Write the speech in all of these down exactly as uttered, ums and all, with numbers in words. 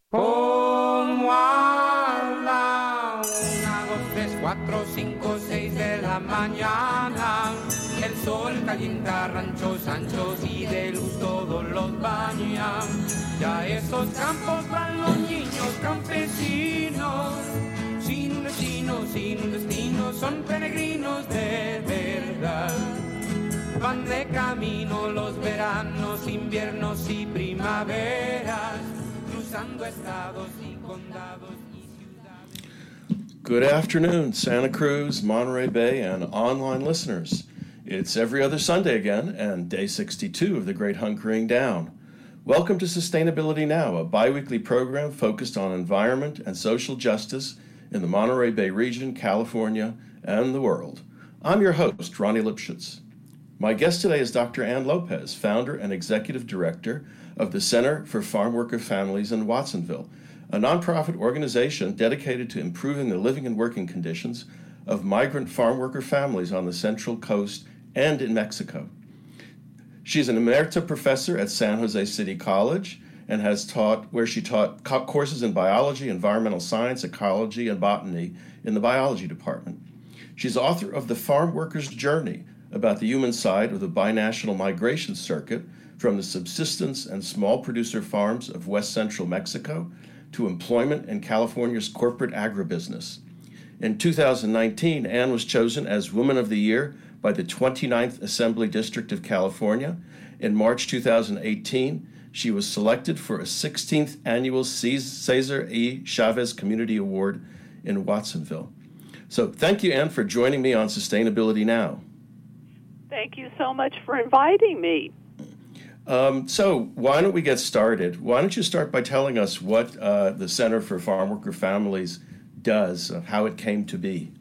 Como a la una, dos, tres, cuatro, cinco, seis de la mañana, el sol calienta ranchos anchos y de luz todos los baña. Ya esos campos van los niños campesinos, sin destino, sin destino, son peregrinos de verdad. Van de camino los veranos, inviernos y primaveras, cruzando estados y condados y ciudades. Good afternoon, Santa Cruz, Monterey Bay, and online listeners. It's every other Sunday again, and day sixty-two of the Great Hunkering Down. Welcome to Sustainability Now, a biweekly program focused on environment and social justice in the Monterey Bay region, California, and the world. I'm your host, Ronnie Lipschitz. My guest today is Doctor Ann Lopez, founder and executive director of the Center for Farm Worker Families in Watsonville, a nonprofit organization dedicated to improving the living and working conditions of migrant farm worker families on the Central Coast and in Mexico. She's an emerita professor at San Jose City College and has taught where she taught co- courses in biology, environmental science, ecology, and botany in the biology department. She's author of The Farm Worker's Journey, about the human side of the binational migration circuit from the subsistence and small producer farms of west central Mexico to employment in California's corporate agribusiness. In two thousand nineteen, Ann was chosen as Woman of the Year by the twenty-ninth Assembly District of California. In March two thousand eighteen, she was selected for a sixteenth annual Cesar E. Chavez Community Award in Watsonville. So thank you, Ann, for joining me on Sustainability Now. Thank you so much for inviting me. Um, so why don't we get started? Why don't you start by telling us what uh, the Center for Farm Worker Families does, uh, how it came to be?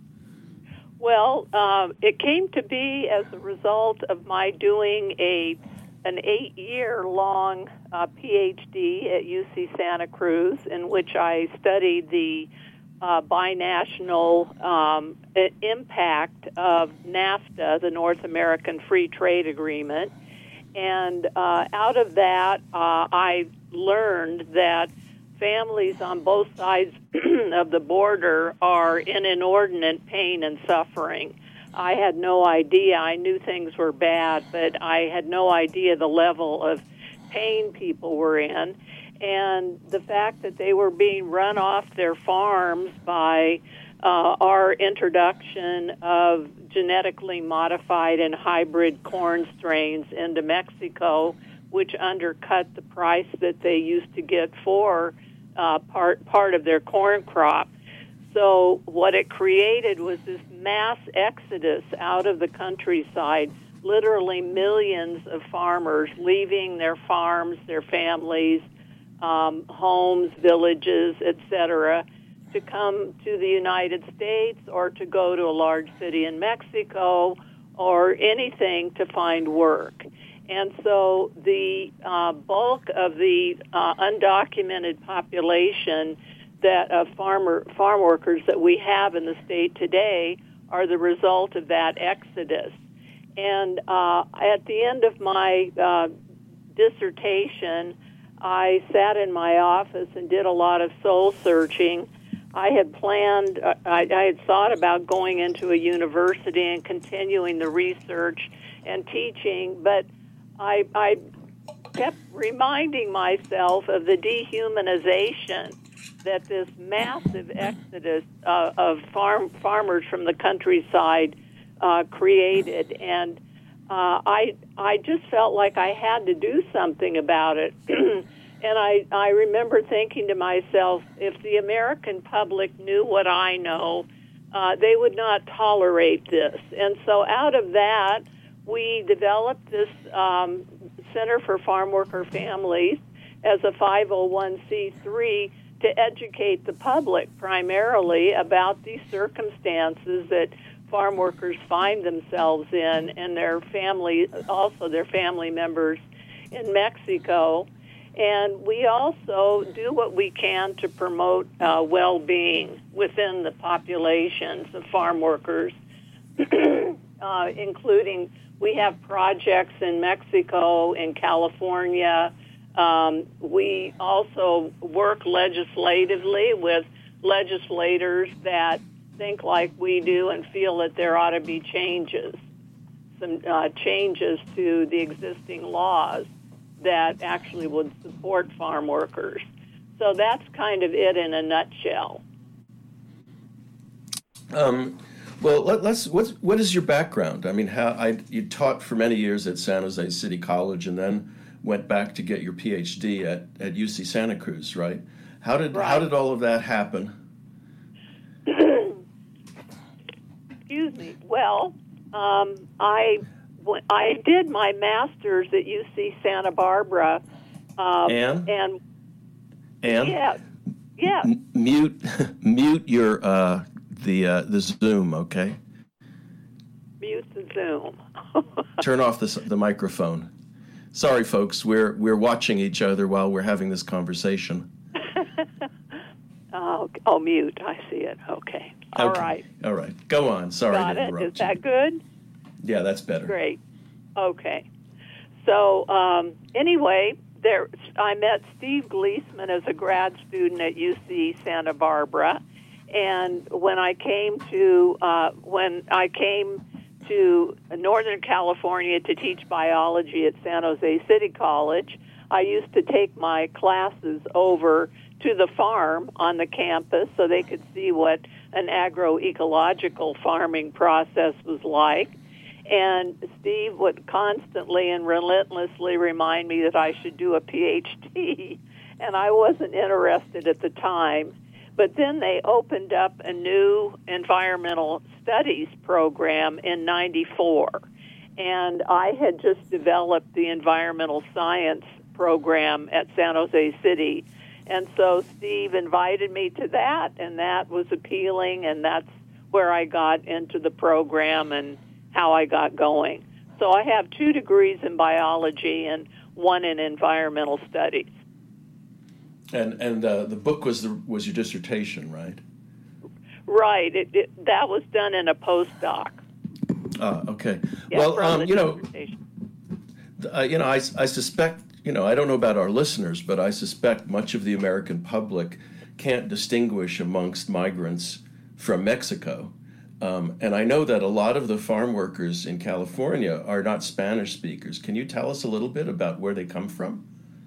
Well, uh, it came to be as a result of my doing a an eight-year-long uh, P H D at U C Santa Cruz, in which I studied the Uh, binational um, impact of NAFTA, the North American Free Trade Agreement. And uh, out of that, uh, I learned that families on both sides of the border are in inordinate pain and suffering. I had no idea. I knew things were bad, but I had no idea the level of pain people were in. And the fact that they were being run off their farms by uh, our introduction of genetically modified and hybrid corn strains into Mexico, which undercut the price that they used to get for uh, part part of their corn crop. So what it created was this mass exodus out of the countryside, literally millions of farmers leaving their farms, their families, Um, homes, villages, et cetera, to come to the United States or to go to a large city in Mexico or anything to find work. And so the uh, bulk of the uh, undocumented population that of farmer farm workers that we have in the state today are the result of that exodus. And uh, at the end of my uh, dissertation, I sat in my office and did a lot of soul searching. I had planned, uh, I, I had thought about going into a university and continuing the research and teaching, but I, I kept reminding myself of the dehumanization that this massive exodus uh, of farm farmers from the countryside uh, created. And Uh, I I just felt like I had to do something about it. And I, I remember thinking to myself, if the American public knew what I know, uh, they would not tolerate this. And so out of that, we developed this um, Center for Farm Worker Families as a five oh one c three to educate the public primarily about these circumstances that farm workers find themselves in, and their family, also their family members in Mexico. And we also do what we can to promote uh, well-being within the populations of farm workers, uh, including we have projects in Mexico, in California, Um, we also work legislatively with legislators that think like we do and feel that there ought to be changes, some uh, changes to the existing laws that actually would support farm workers. So that's kind of it in a nutshell. Um, well, let, let's. What's, what is your background? I mean, how I you taught for many years at San Jose City College, and then went back to get your P H D at, at U C Santa Cruz, right? How did Right. how did all of that happen? Excuse me. Well, um, I when I did my master's at U C Santa Barbara, um, Ann? and And yeah, yeah. M- mute mute your uh, the uh, the Zoom, okay? Mute the Zoom. Turn off the s- the microphone. Sorry, folks. We're we're watching each other while we're having this conversation. oh, oh, mute. I see it. Okay. All Okay. right. All right. Go on. Sorry Got to it. interrupt Is you. that good? Yeah, that's better. Great. Okay. So um, anyway, there I met Steve Gleesman as a grad student at U C Santa Barbara, and when I came to uh, when I came to Northern California to teach biology at San Jose City College, I used to take my classes over to the farm on the campus so they could see what an agroecological farming process was like. And Steve would constantly and relentlessly remind me that I should do a P H D, and I wasn't interested at the time. But then they opened up a new environmental studies program in ninety-four, and I had just developed the environmental science program at San Jose City. And so Steve invited me to that, and that was appealing, and that's where I got into the program and how I got going. So I have two degrees in biology and one in environmental studies. And and uh, the book was the was your dissertation, right? Right. It, it, that was done in a postdoc. Ah, okay. Yeah, well, from um, the you know, dissertation. uh, you know, I I suspect, you know, I don't know about our listeners, but I suspect much of the American public can't distinguish amongst migrants from Mexico. Um, and I know that a lot of the farm workers in California are not Spanish speakers. Can you tell us a little bit about where they come from?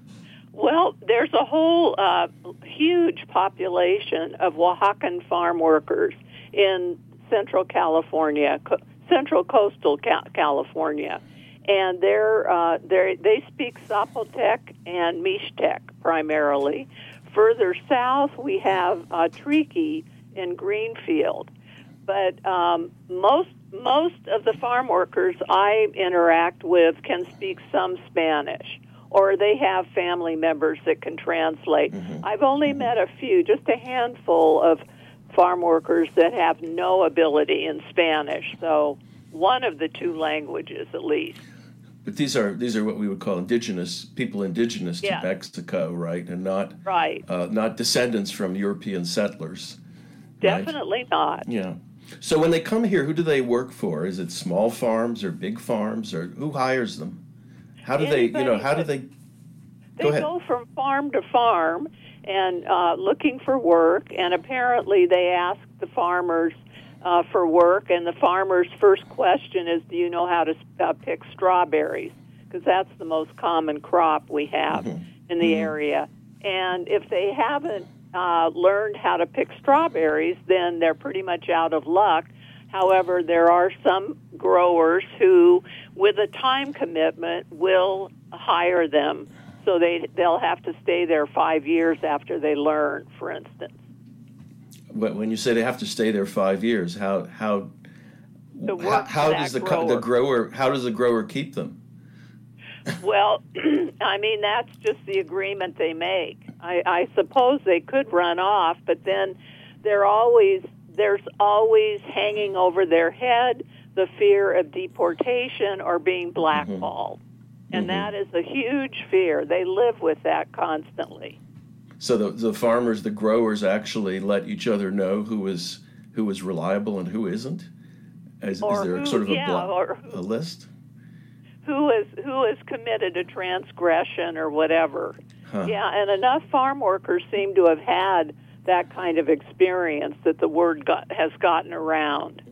Well, there's a whole uh, huge population of Oaxacan farm workers in Central California, co- Central Coastal Ca- California, and they're, uh, they're, they speak Zapotec and Mixtec primarily. Further south, we have uh, Triqui in Greenfield. But um, most most of the farm workers I interact with can speak some Spanish, or they have family members that can translate. Mm-hmm. I've only mm-hmm. met a few, just a handful of farm workers that have no ability in Spanish. So one of the two languages, at least. But these are these are what we would call indigenous people, indigenous to yeah. Mexico, right, and not right, uh, not descendants from European settlers. Definitely right? not. Yeah. So when they come here, who do they work for? Is it small farms or big farms, or who hires them? How do Anybody, they, you know, how do they? They go, ahead. go from farm to farm and uh, looking for work, and apparently they ask the farmers uh, for work, and the farmer's first question is, do you know how to uh, pick strawberries? Because that's the most common crop we have mm-hmm. in the mm-hmm. area. And if they haven't uh, learned how to pick strawberries, then they're pretty much out of luck. However, there are some growers who, with a time commitment, will hire them. So they, they'll have to stay there five years after they learn, for instance. When you say they have to stay there five years, how how how, how does the grower. the grower how does the grower keep them? Well, I mean, that's just the agreement they make. I, I suppose they could run off, but then they're always there's always hanging over their head the fear of deportation or being blackballed. Mm-hmm. And mm-hmm. that is a huge fear. They live with that constantly. So the the farmers, the growers, actually let each other know who is who is reliable and who isn't? Is, is there who, sort of a, yeah, bla- or who, a list? who is who has committed a transgression or whatever. Huh. Yeah, and enough farm workers seem to have had that kind of experience that the word got, has gotten around.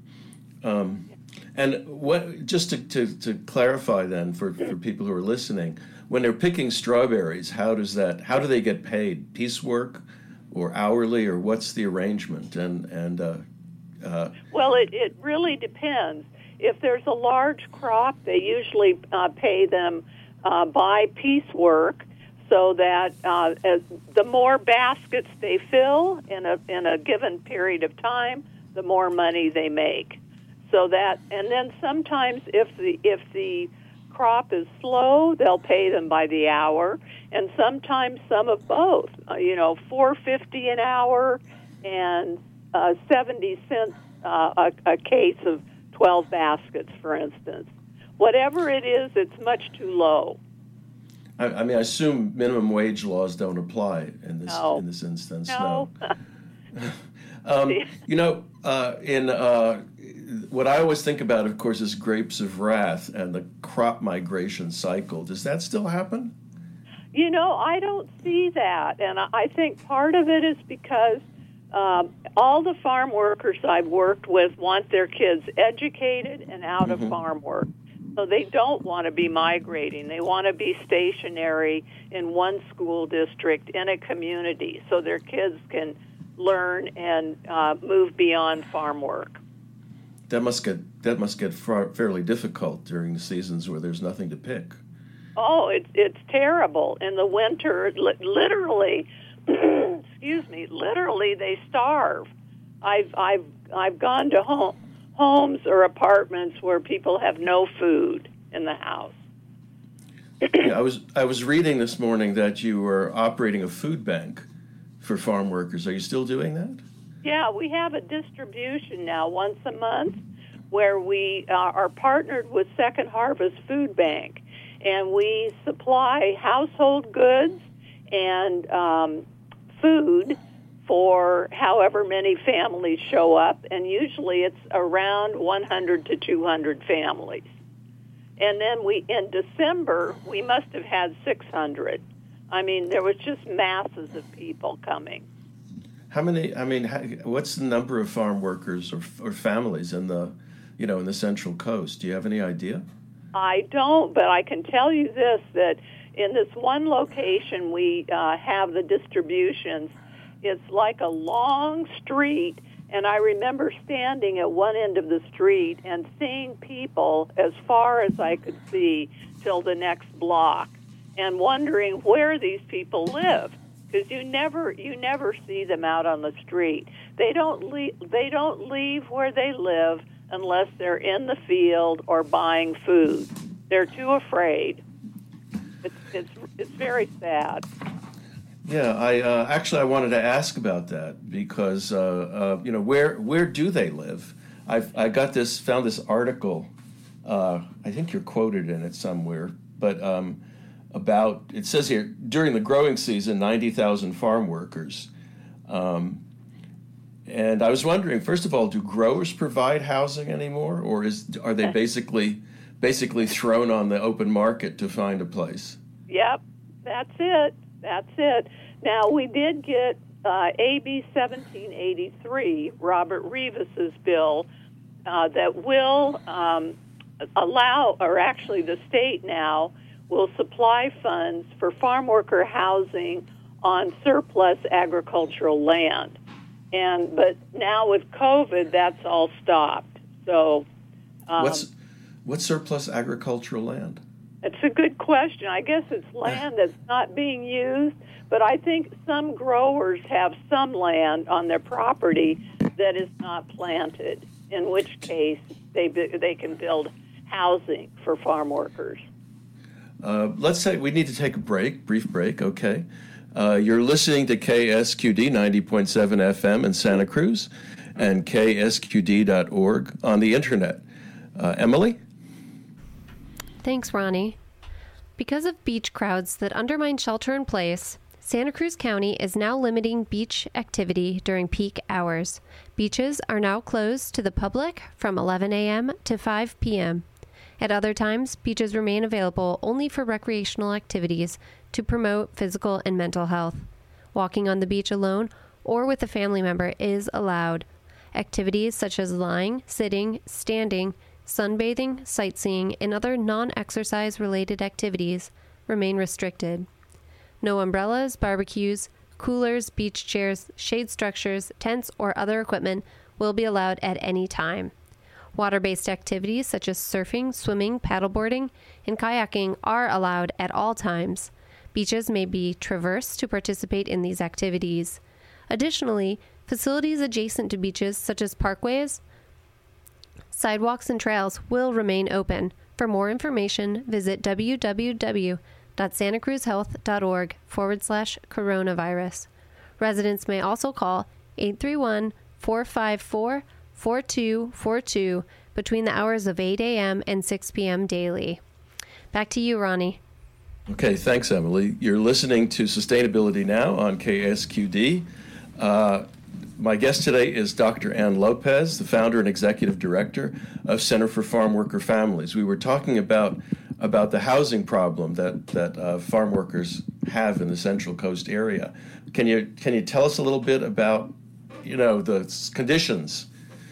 Um, and what? Just to, to, to clarify, then, for, for people who are listening, when they're picking strawberries, how does that? How do they get paid? Piecework, or hourly, or what's the arrangement? And and uh, uh, well, it it really depends. If there's a large crop, they usually uh, pay them uh, by piecework, so that uh, as the more baskets they fill in a in a given period of time, the more money they make. So that, and then sometimes if the if the crop is slow, they'll pay them by the hour, and sometimes some of both. Uh, you know, four fifty an hour and uh, seventy cents uh, a, a case of twelve baskets, for instance. Whatever it is, it's much too low. I, I mean, I assume minimum wage laws don't apply in this No. in this instance. No. No. um, you know, uh, in uh, what I always think about, of course, is grapes of wrath and the crop migration cycle. Does that still happen? You know, I don't see that, and I think part of it is because um, all the farm workers I've worked with want their kids educated and out Mm-hmm. of farm work. So they don't want to be migrating. They want to be stationary in one school district in a community so their kids can learn and uh, move beyond farm work. That must get that must get far, fairly difficult during the seasons where there's nothing to pick. Oh, it's it's terrible. In the winter, li- literally, excuse me, literally they starve. I've I've I've gone to home, homes or apartments where people have no food in the house. Yeah, I was I was reading this morning that you were operating a food bank for farm workers. Are you still doing that? Yeah, we have a distribution now once a month where we uh, are partnered with Second Harvest Food Bank, and we supply household goods and um, food for however many families show up, and usually it's around one hundred to two hundred families. And then we, in December, we must have had six hundred. I mean, there was just masses of people coming. How many? I mean, how, what's the number of farm workers or, or families in the, you know, in the Central Coast? Do you have any idea? I don't, but I can tell you this, that in this one location we uh, have the distributions. It's like a long street, and I remember standing at one end of the street and seeing people as far as I could see till the next block, and wondering where these people live, because you never you never see them out on the street. They don't leave, they don't leave where they live unless they're in the field or buying food. They're too afraid. It's it's it's very sad. Yeah, I uh, actually I wanted to ask about that because uh, uh, you know where where do they live? I've I got this found this article. Uh, I think you're quoted in it somewhere, but um, about it says here during the growing season, ninety thousand farm workers. Um, and I was wondering, first of all, do growers provide housing anymore, or is are they basically basically thrown on the open market to find a place? Yep, that's it. That's it. Now, we did get uh, A B seventeen eighty-three, Robert Revis's bill, uh, that will um, allow, or actually the state now, will supply funds for farm worker housing on surplus agricultural land. And but now with COVID, that's all stopped. So, um, What's what's surplus agricultural land? It's a good question. I guess it's land that's not being used, but I think some growers have some land on their property that is not planted, in which case they they can build housing for farm workers. Uh, let's say we need to take a break, brief break, okay. Uh, you're listening to K S Q D ninety point seven F M in Santa Cruz and K S Q D dot org on the internet. Uh, Emily? Thanks, Ronnie. Because of beach crowds that undermine shelter in place, Santa Cruz County is now limiting beach activity during peak hours. Beaches are now closed to the public from eleven a.m. to five p.m. At other times, beaches remain available only for recreational activities to promote physical and mental health. Walking on the beach alone or with a family member is allowed. Activities such as lying, sitting, standing, sunbathing, sightseeing, and other non-exercise related activities remain restricted. No umbrellas, barbecues, coolers, beach chairs, shade structures, tents, or other equipment will be allowed at any time. Water-based activities such as surfing, swimming, paddleboarding, and kayaking are allowed at all times. Beaches may be traversed to participate in these activities. Additionally, facilities adjacent to beaches such as parkways, sidewalks, and trails will remain open. For more information, visit www.santacruzhealth.org forward slash coronavirus. Residents may also call eight three one, four five four, four two four two between the hours of eight a.m. and six p.m. daily. Back to you, Ronnie. Okay, thanks, Emily. You're listening to Sustainability Now on K S Q D. Uh, my guest today is Doctor Ann Lopez, the founder and executive director of Center for Farm Worker Families. We were talking about about the housing problem that that uh, farm workers have in the Central Coast area. Can you can you tell us a little bit about, you know, the conditions?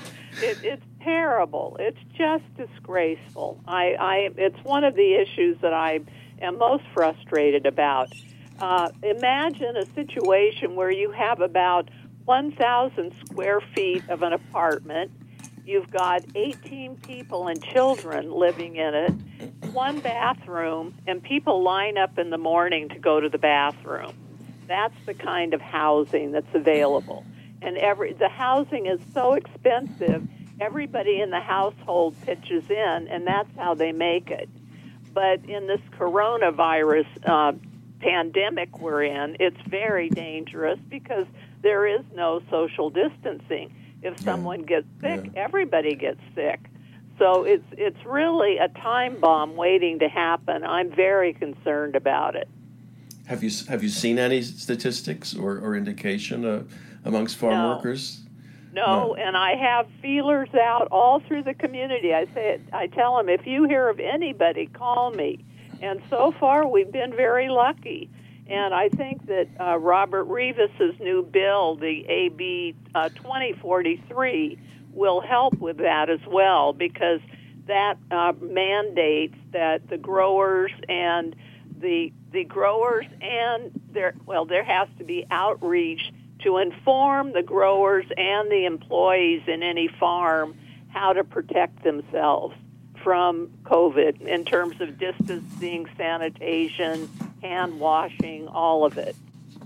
It, it's terrible. It's just disgraceful. I, I it's one of the issues that I am most frustrated about. Uh, imagine a situation where you have about one thousand square feet of an apartment. You've got eighteen people and children living in it, one bathroom, and people line up in the morning to go to the bathroom. That's the kind of housing that's available. And every the housing is so expensive, everybody in the household pitches in, and that's how they make it. But in this coronavirus uh, pandemic we're in, it's very dangerous because there is no social distancing. If someone gets sick, yeah. everybody gets sick. So it's it's really a time bomb waiting to happen. I'm very concerned about it. Have you have you seen any statistics or, or indication uh, amongst farm no. workers? No, no, and I have feelers out all through the community. I say, I tell them, if you hear of anybody, call me. And so far, we've been very lucky. And I think that uh, Robert Rivas's new bill, the A B uh, twenty forty-three, will help with that as well, because that uh, mandates that the growers and the the growers and there well there has to be outreach to inform the growers and the employees in any farm how to protect themselves from COVID in terms of distancing, sanitation, hand washing, all of it.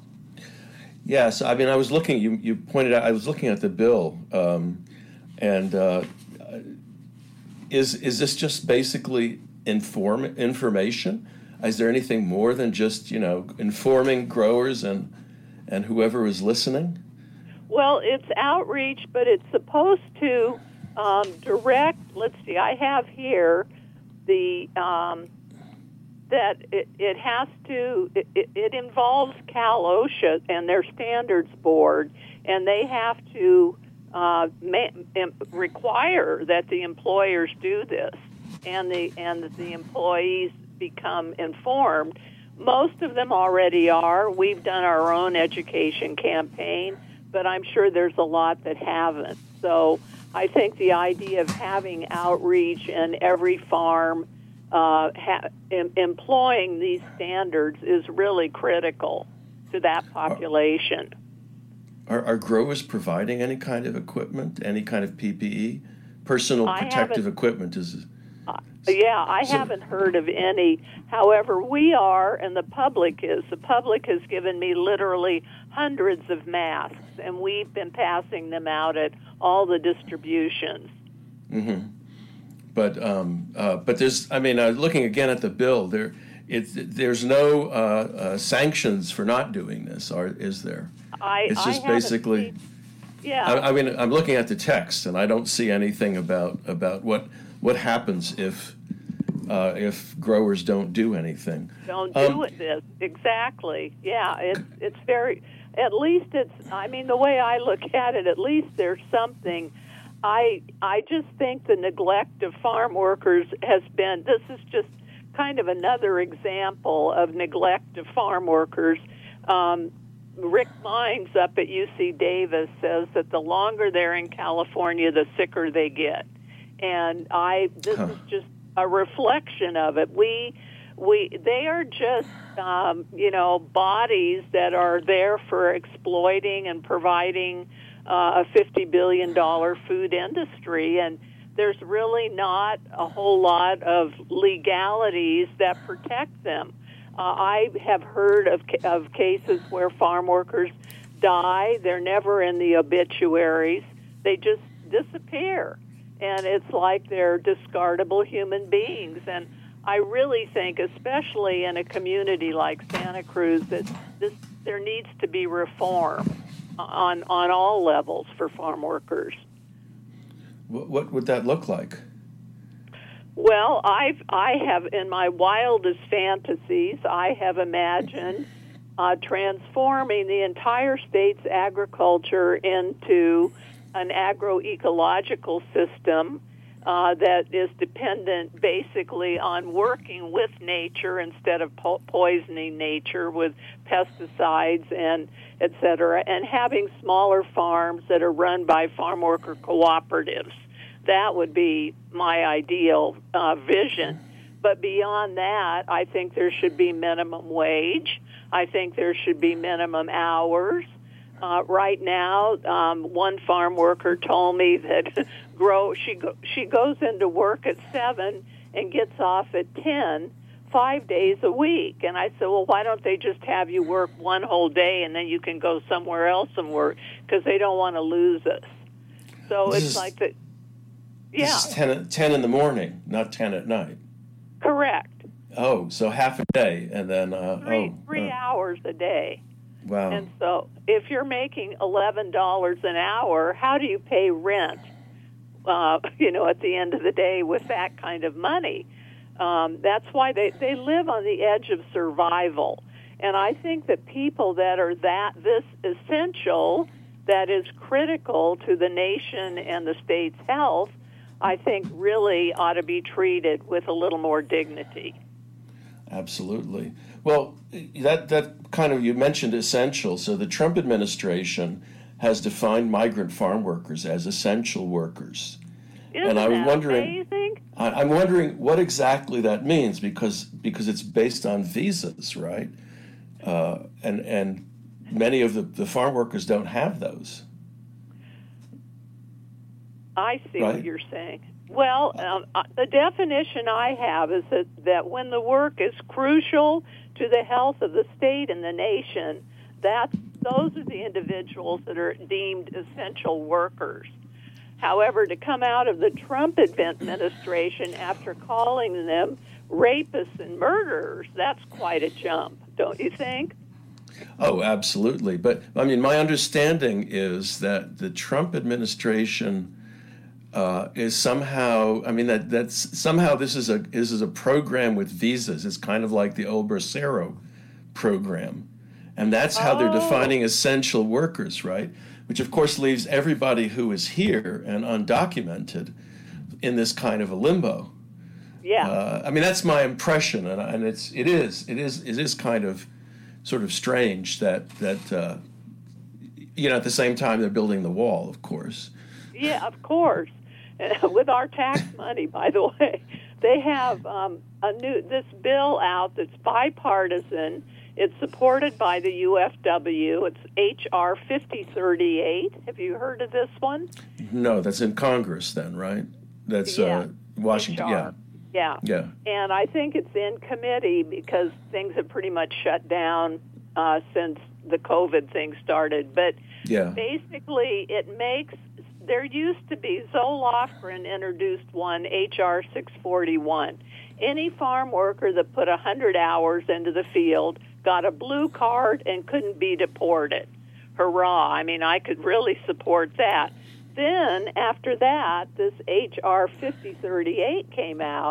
Yes, I mean, I was looking, you, you pointed out, I was looking at the bill, um, and uh, is is this just basically inform information? Is there anything more than just, you know, informing growers and and whoever is listening? Well, it's outreach, but it's supposed to um, direct, let's see, I have here the, um, that it, it has to, it, it involves Cal OSHA and their standards board, and they have to uh, ma- require that the employers do this, and the and that the employees become informed. Most of them already are. We've done our own education campaign, but I'm sure there's a lot that haven't. So I think the idea of having outreach in every farm, uh, ha- em- employing these standards is really critical to that population. Are, are growers providing any kind of equipment, any kind of P P E? Personal protective equipment is... Uh, yeah, I so, haven't heard of any. However, we are, and the public is. The public has given me literally hundreds of masks, and we've been passing them out at all the distributions. Mm-hmm. But um, uh, but there's, I mean, uh, looking again at the bill, there, it, there's no uh, uh, sanctions for not doing this, or is there? I, it's just I basically. Seen, yeah. I, I mean, I'm looking at the text, and I don't see anything about about what. What happens if uh, if growers don't do anything? Don't do um, it. This exactly. Yeah, it's it's very. At least it's. I mean, the way I look at it, at least there's something. I I just think the neglect of farm workers has been, this is just kind of another example of neglect of farm workers. Um, Rick Mines up at U C Davis says that the longer they're in California, the sicker they get. And I this huh. is just a reflection of it. We we they are just um, you know, bodies that are there for exploiting and providing uh, a fifty billion dollars food industry, and there's really not a whole lot of legalities that protect them. Uh, I have heard of of cases where farm workers die. They're never in the obituaries. They just disappear. And it's like they're discardable human beings. And I really think, especially in a community like Santa Cruz, that this there needs to be reform on, on all levels for farm workers. What, what would that look like? Well, I've I have in my wildest fantasies, I have imagined uh, transforming the entire state's agriculture into an agroecological system uh, that is dependent basically on working with nature instead of po- poisoning nature with pesticides and et cetera, and having smaller farms that are run by farm worker cooperatives. That would be my ideal uh, vision. But beyond that, I think there should be minimum wage. I think there should be minimum hours. Uh, right now, um, one farm worker told me that grow she go, she goes into work at seven and gets off at ten, five days a week. And I said, well, why don't they just have you work one whole day and then you can go somewhere else and work, because they don't want to lose us. So this it's is, like that. Yeah, this is ten, ten in the morning, not ten at night. Correct. Oh, so half a day, and then uh, three oh, three uh, hours a day. Wow. And so if you're making eleven dollars an hour, how do you pay rent, uh, you know, at the end of the day with that kind of money? Um, that's why they, they live on the edge of survival. And I think that people that are that this essential, that is critical to the nation and the state's health, I think really ought to be treated with a little more dignity. Absolutely. Well, that that kind of, you mentioned essential. So the Trump administration has defined migrant farm workers as essential workers. Isn't and I was that wondering, amazing? I, I'm wondering what exactly that means, because because it's based on visas, right? Uh, and and many of the, the farm workers don't have those. I see right? what you're saying. Well, um, uh, the definition I have is that, that when the work is crucial to the health of the state and the nation, that's, those are the individuals that are deemed essential workers. However, to come out of the Trump administration after calling them rapists and murderers, that's quite a jump, don't you think? Oh, absolutely. But, I mean, my understanding is that the Trump administration uh, is somehow, I mean, that that's somehow this is a this is a program with visas. It's kind of like the old Bracero program. And that's how oh. they're defining essential workers, right? Which, of course, leaves everybody who is here and undocumented in this kind of a limbo. Yeah. Uh, I mean, that's my impression, and, and it's it is it is it is kind of sort of strange that that uh, you know, at the same time they're building the wall, of course. Yeah, of course. With our tax money, by the way, they have um, a new this bill out that's bipartisan. It's supported by the U F W. It's H R fifty thirty-eight. Have you heard of this one? No, that's in Congress then, right? That's yeah. uh, Washington. H R. Yeah. Yeah. Yeah. And I think it's in committee because things have pretty much shut down uh, since the COVID thing started. But yeah. basically it makes, there used to be, Zoe Lofgren introduced one, H R six forty-one. Any farm worker that put one hundred hours into the field got a blue card and couldn't be deported. Hurrah. I mean, I could really support that. Then, after that, this H R fifty thirty-eight came out,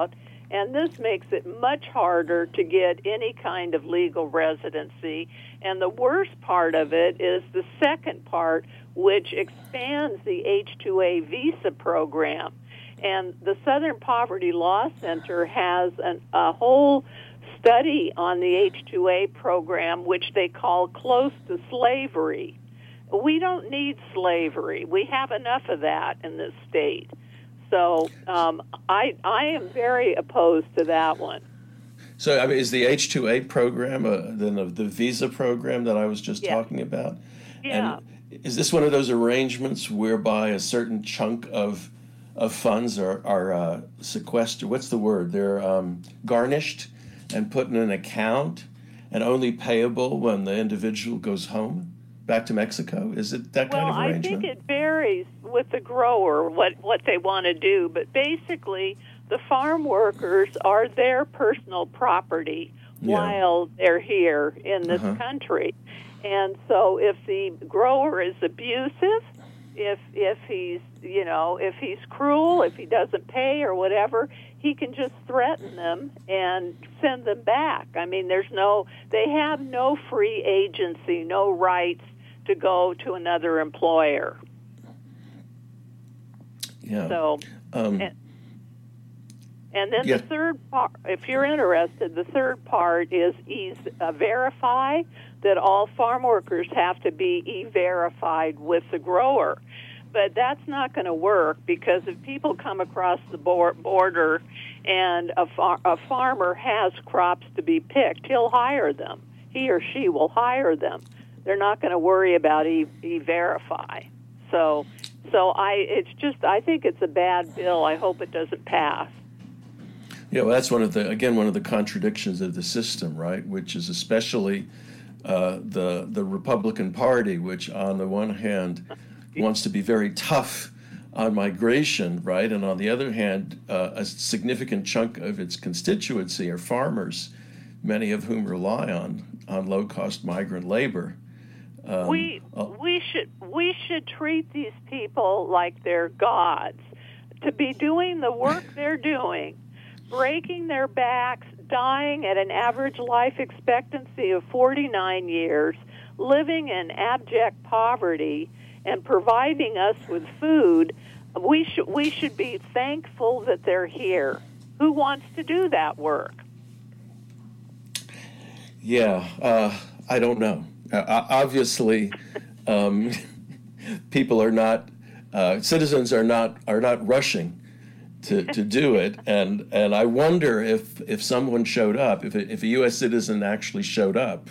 And this makes it much harder to get any kind of legal residency. And the worst part of it is the second part, which expands the H two A visa program. And the Southern Poverty Law Center has an, a whole study on the H two A program, which they call Close to Slavery. We don't need slavery. We have enough of that in this state. So um, I I am very opposed to that one. So I mean, is the H two A program uh, then the, the visa program that I was just Yeah. talking about? Yeah. And is this one of those arrangements whereby a certain chunk of of funds are are uh, sequestered? What's the word? They're um, garnished and put in an account and only payable when the individual goes home back to Mexico? Is it that Well, kind of I arrangement? think it varies with the grower what what they want to do, but basically the farm workers are their personal property Yeah. while they're here in this Uh-huh. country. And so if the grower is abusive, if if he's, you know, if he's cruel, if he doesn't pay or whatever, he can just threaten them and send them back. I mean, there's no they have no free agency, no rights to go to another employer. Yeah. So Um, and, and then Yeah. the third part, if you're interested, the third part is e- uh, verify that all farm workers have to be e-verified with the grower. But that's not going to work because if people come across the bor- border and a, far- a farmer has crops to be picked, he'll hire them. He or she will hire them. They're not going to worry about e- e-verify. So, so I, it's just, I think it's a bad bill. I hope it doesn't pass. Yeah, well, that's one of the again one of the contradictions of the system, right? Which is especially uh, the the Republican Party, which on the one hand wants to be very tough on migration, right, and on the other hand, uh, a significant chunk of its constituency are farmers, many of whom rely on on low cost migrant labor. Um, we uh, we should we should treat these people like they're gods. To be doing the work they're doing, breaking their backs, dying at an average life expectancy of forty-nine years, living in abject poverty, and providing us with food, we should we should be thankful that they're here. Who wants to do that work? Yeah, uh, I don't know. Uh, obviously, um, people are not, uh, citizens are not are not rushing to, to do it, and and I wonder if if someone showed up, if a, if a U S citizen actually showed up,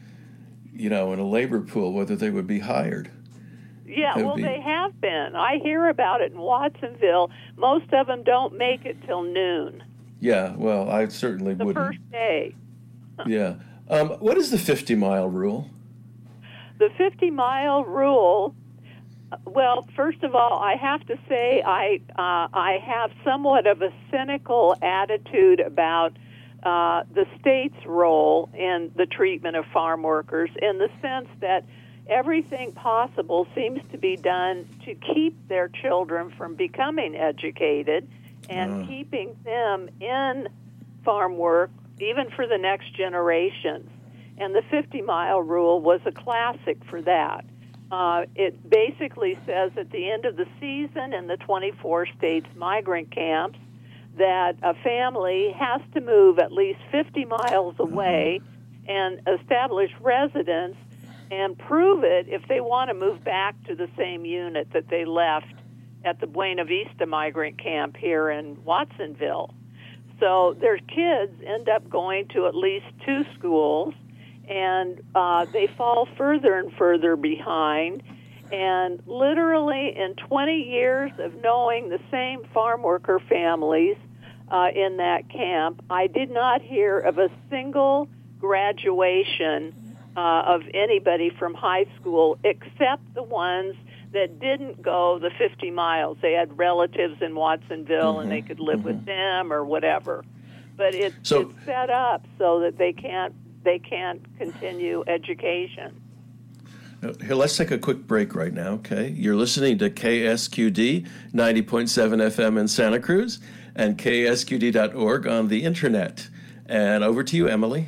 you know, in a labor pool, whether they would be hired. Yeah, That would well, be- they have been. I hear about it in Watsonville. Most of them don't make it till noon, Yeah, well, I certainly the wouldn't. first day. Yeah. Um, what is the fifty mile rule? The fifty-mile rule, uh, well, first of all, I have to say I uh, I have somewhat of a cynical attitude about uh, the state's role in the treatment of farm workers, in the sense that everything possible seems to be done to keep their children from becoming educated and Ah. keeping them in farm work even for the next generations. And the fifty-mile rule was a classic for that. Uh, it basically says at the end of the season in the twenty-four states migrant camps that a family has to move at least fifty miles away and establish residence and prove it if they want to move back to the same unit that they left at the Buena Vista migrant camp here in Watsonville. So their kids end up going to at least two schools, and uh, they fall further and further behind. And literally in twenty years of knowing the same farm worker families uh, in that camp, I did not hear of a single graduation uh, of anybody from high school except the ones that didn't go the fifty miles. They had relatives in Watsonville, Mm-hmm, and they could live mm-hmm. with them or whatever. But it, So- it's set up so that they can't they can't continue education. Here, let's take a quick break right now, okay? You're listening to K S Q D ninety point seven F M in Santa Cruz and K S Q D dot org on the internet. And over to you, Emily.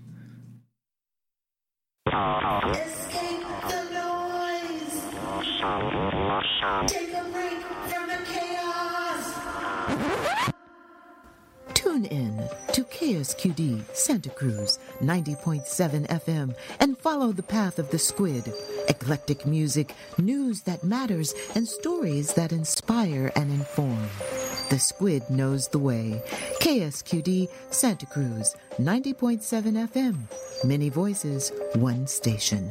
Escape the noise. Take a break from the chaos. Tune in to K S Q D Santa Cruz ninety point seven F M and follow the path of the squid. Eclectic music, news that matters, and stories that inspire and inform. The squid knows the way. K S Q D Santa Cruz ninety point seven F M. Many voices, one station.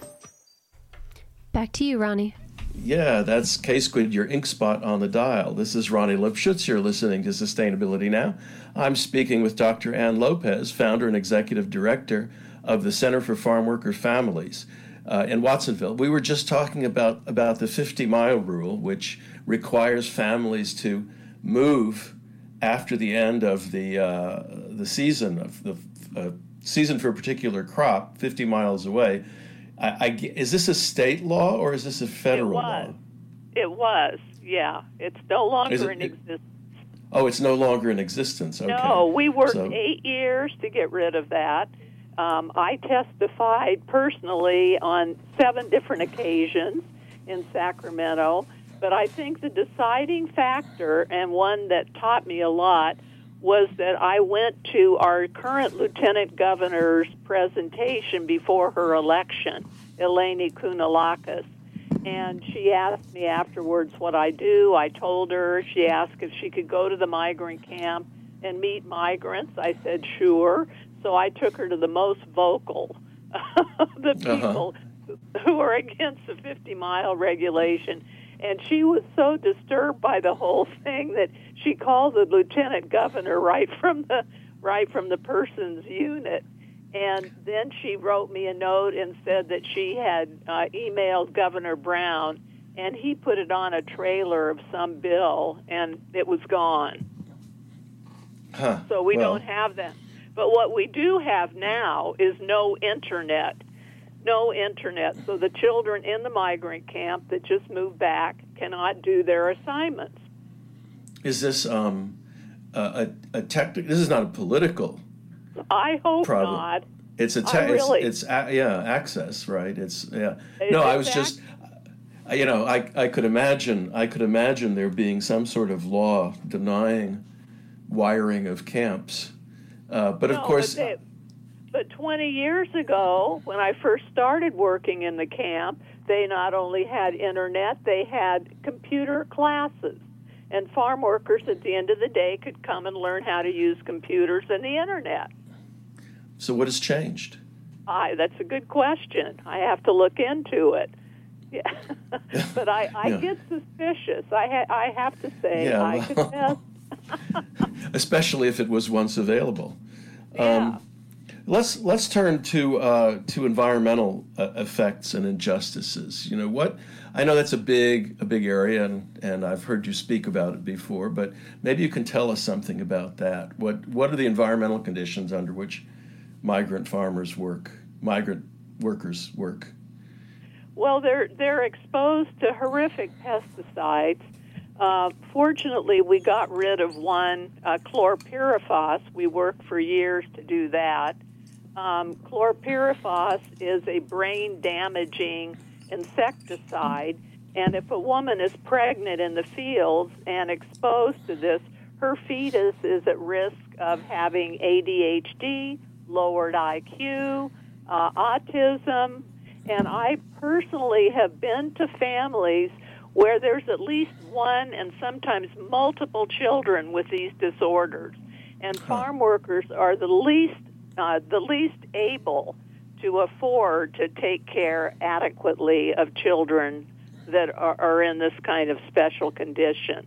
Back to you, Ronnie. Yeah, that's K-Squid, your ink spot on the dial. This is Ronnie Lipschutz. You're listening to Sustainability Now. I'm speaking with Doctor Ann Lopez, founder and executive director of the Center for Farm Worker Families uh, in Watsonville. We were just talking about, about the fifty-mile rule, which requires families to move after the end of the uh, the season, of the uh, season for a particular crop, fifty miles away. I, I, is this a state law or is this a federal it was. law? It was, yeah. It's no longer it, in existence. Oh, it's no longer in existence. Okay. No, we worked so, eight years to get rid of that. Um, I testified personally on seven different occasions in Sacramento, but I think the deciding factor, and one that taught me a lot, was that I went to our current lieutenant governor's presentation before her election, Eleni Kounalakis, and she asked me afterwards what I do. I told her. She asked if she could go to the migrant camp and meet migrants. I said, sure. So I took her to the most vocal, the people uh-huh. who are against the fifty-mile regulation. And she was so disturbed by the whole thing that she called the lieutenant governor right from the right from the person's unit. And then she wrote me a note and said that she had uh, emailed Governor Brown, and he put it on a trailer of some bill, and it was gone. Huh. So we well. don't have that. But what we do have now is no internet. No internet, so the children in the migrant camp that just moved back cannot do their assignments. Is this um, a, a, a technical? This is not a political I hope problem. not. It's a te- I really, it's, it's a, yeah access, right? It's yeah. It's no, I was exact- just you know I I could imagine I could imagine there being some sort of law denying wiring of camps, uh, but no, of course. But, they, but twenty years ago, when I first started working in the camp, they not only had internet, they had computer classes. And farm workers at the end of the day could come and learn how to use computers and the internet. So what has changed? I, that's a good question. I have to look into it. Yeah. But I, I yeah. get suspicious. I, ha- I have to say, yeah, I well, confess. Especially if it was once available. Yeah. Um, let's let's turn to uh, to environmental uh, effects and injustices. You know what? I know that's a big a big area, and, and I've heard you speak about it before. But maybe you can tell us something about that. What what are the environmental conditions under which migrant farmers work, migrant workers work? Well, they're they're exposed to horrific pesticides. Uh, fortunately, we got rid of one, uh, chlorpyrifos. We worked for years to do that. Um, chlorpyrifos is a brain-damaging insecticide, and if a woman is pregnant in the fields and exposed to this, her fetus is at risk of having A D H D, lowered I Q, uh, autism, and I personally have been to families where there's at least one and sometimes multiple children with these disorders. And farm workers are the least uh, the least able to afford to take care adequately of children that are, are in this kind of special condition.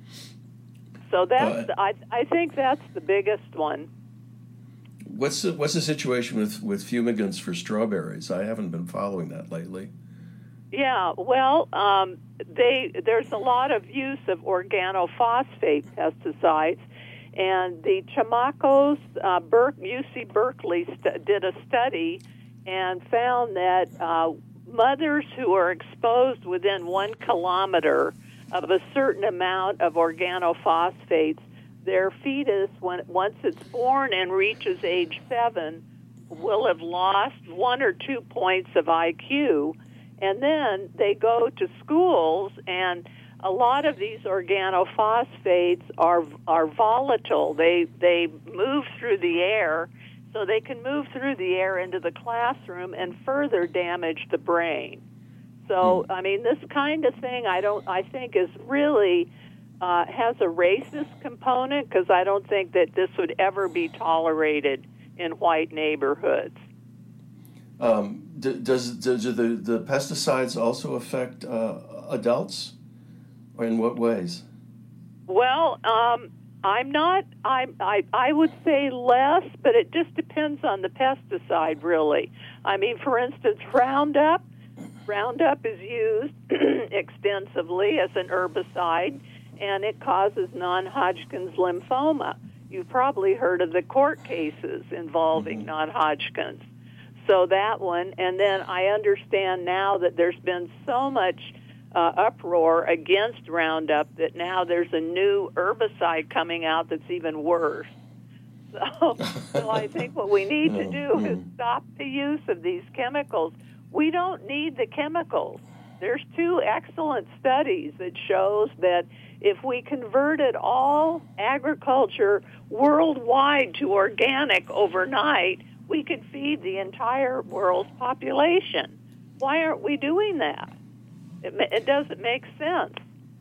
So that's uh, I I think that's the biggest one. What's the, what's the situation with, with fumigants for strawberries? I haven't been following that lately. Yeah, well, um, they there's a lot of use of organophosphate pesticides, and the Chamacos, uh, Ber- U C Berkeley st- did a study and found that uh, mothers who are exposed within one kilometer of a certain amount of organophosphates, their fetus, when once it's born and reaches age seven, will have lost one or two points of I Q, and then they go to schools, and a lot of these organophosphates are are volatile. They they move through the air, so they can move through the air into the classroom and further damage the brain. So, I mean, this kind of thing, I don't. I think is really uh, has a racist component, because I don't think that this would ever be tolerated in white neighborhoods. Um, d- does, does the, the pesticides also affect uh, adults? Or in what ways? Well, um, I'm not, I, I, I would say less, but it just depends on the pesticide, really. I mean, for instance, Roundup, Roundup is used extensively as an herbicide, and it causes non-Hodgkin's lymphoma. You've probably heard of the court cases involving mm-hmm. non-Hodgkin's. So that one, and then I understand now that there's been so much uh, uproar against Roundup that now there's a new herbicide coming out that's even worse. So, so I think what we need to do is stop the use of these chemicals. We don't need the chemicals. There's two excellent studies that shows that if we converted all agriculture worldwide to organic overnight, we could feed the entire world's population. Why aren't we doing that? It, it doesn't make sense.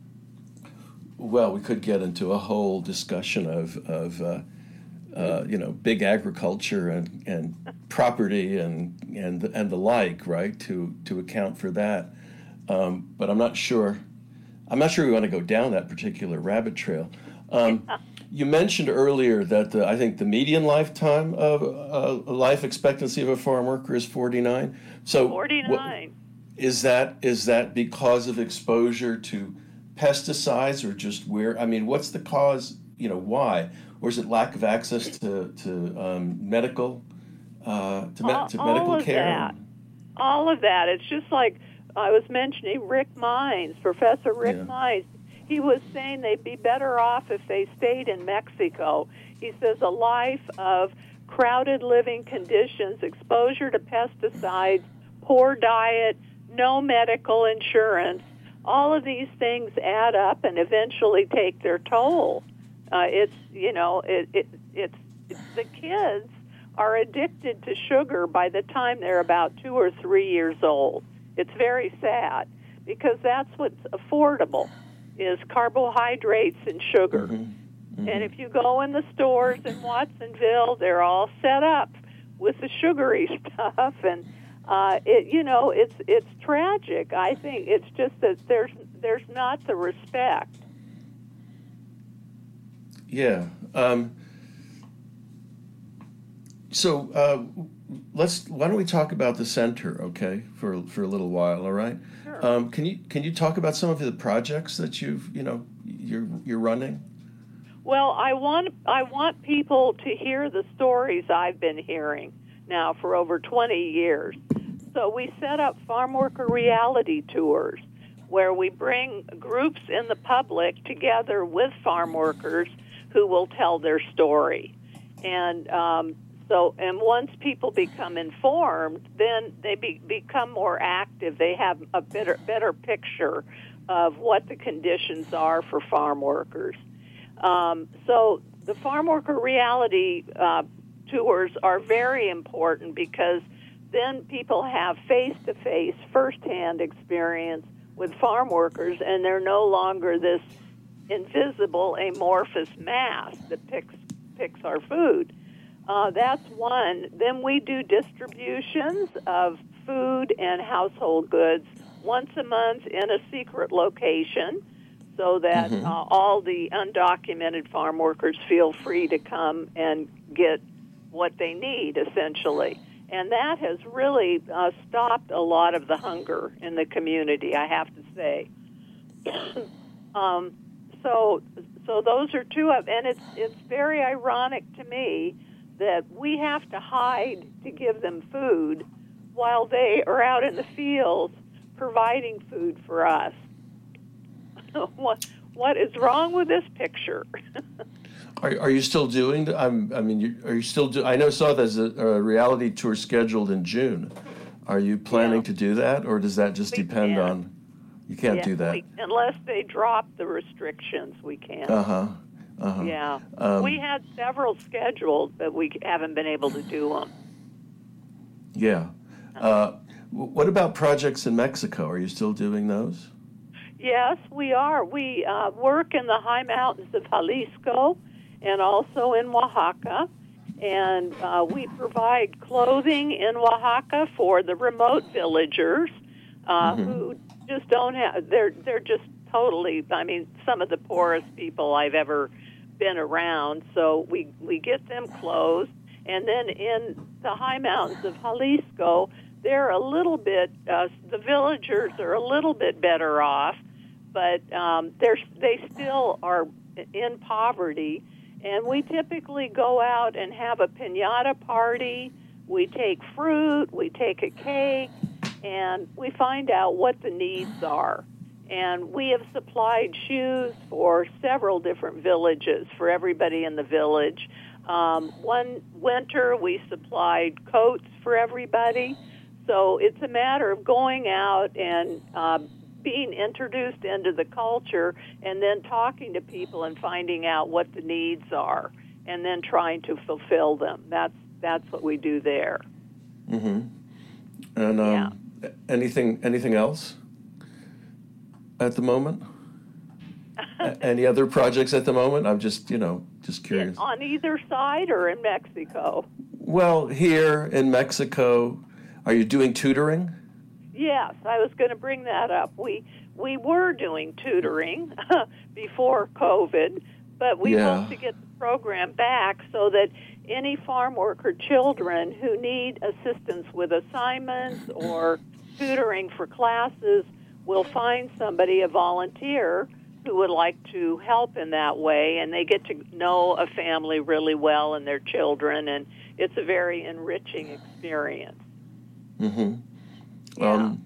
Well, we could get into a whole discussion of, of uh, uh, you know, big agriculture and, and property and and and the like, right? To to account for that, um, but I'm not sure. I'm not sure we want to go down that particular rabbit trail. Um, yeah. You mentioned earlier that the, I think the median lifetime of uh, life expectancy of a farm worker is forty-nine. So forty-nine. What, is that is that because of exposure to pesticides, or just where? I mean, what's the cause? You know, why? Or is it lack of access to to um, medical uh, to, me- all, to medical all of care? That. All of that. It's just like I was mentioning Rick Mines, Professor Rick Yeah. Mines. He was saying they'd be better off if they stayed in Mexico. He says a life of crowded living conditions, exposure to pesticides, poor diet, no medical insurance, all of these things add up and eventually take their toll. Uh, it's, you know, it, it, it's, it's the kids are addicted to sugar by the time they're about two or three years old. It's very sad because that's what's affordable is carbohydrates and sugar. Mm-hmm. Mm-hmm. And if you go in the stores in Watsonville, they're all set up with the sugary stuff, and uh, it, you know, it's it's tragic. I think it's just that there's there's not the respect. Yeah. Um, so uh, let's. Why don't we talk about the center, okay, for for a little while? All right. Sure. Um, can you can you talk about some of the projects that you've you know you're you're running? Well, I want I want people to hear the stories I've been hearing now for over twenty years. So we set up farm worker reality tours where we bring groups in the public together with farm workers who will tell their story. And um, so, and once people become informed, then they be, become more active. They have a better better picture of what the conditions are for farm workers. Um, so the farm worker reality uh, tours are very important because then people have face-to-face, first-hand experience with farm workers, and they're no longer this invisible, amorphous mass that picks picks our food. Uh, that's one. Then we do distributions of food and household goods once a month in a secret location so that Mm-hmm. uh, all the undocumented farm workers feel free to come and get what they need, essentially. And that has really uh, stopped a lot of the hunger in the community, I have to say. um, so, so those are two of, and it's it's very ironic to me that we have to hide to give them food while they are out in the fields providing food for us. what what is wrong with this picture? Are, are you still doing? The, I'm, I mean, you, are you still? Do, I know saw there's a, a reality tour scheduled in June. Are you planning Yeah. to do that, or does that just We depend can't. on? You can't Yeah, do that. we- unless they drop the restrictions, we can't. Uh huh. Uh huh. Yeah. Um, we had several scheduled, but we haven't been able to do them. Yeah. Uh, w- what about projects in Mexico? Are you still doing those? Yes, we are. We uh, work in the high mountains of Jalisco and also in Oaxaca. And uh, we provide clothing in Oaxaca for the remote villagers uh, Mhm. who just don't have, they're, they're just totally, I mean, some of the poorest people I've ever been around. So we, we get them clothes. And then in the high mountains of Jalisco, they're a little bit, uh, the villagers are a little bit better off, but um, they're, they still are in poverty. And we typically go out and have a piñata party. We take fruit, we take a cake, and we find out what the needs are. And we have supplied shoes for several different villages, for everybody in the village. Um, one winter, we supplied coats for everybody. So it's a matter of going out and uh, being introduced into the culture and then talking to people and finding out what the needs are and then trying to fulfill them. That's that's what we do there. Mm-hmm. And um, anything anything else at the moment? A- Any other projects at the moment? I'm just, you know, just curious. On either side or in Mexico? Well, here in Mexico, are you doing tutoring? Yes, I was going to bring that up. We we were doing tutoring before COVID, but we Yeah. hope to get the program back so that any farm worker children who need assistance with assignments or tutoring for classes will find somebody, a volunteer, who would like to help in that way, and they get to know a family really well and their children, and it's a very enriching experience. Mm-hmm. Yeah. Um,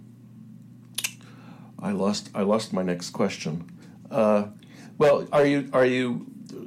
I lost. I lost my next question. Uh, well, are you? Are you?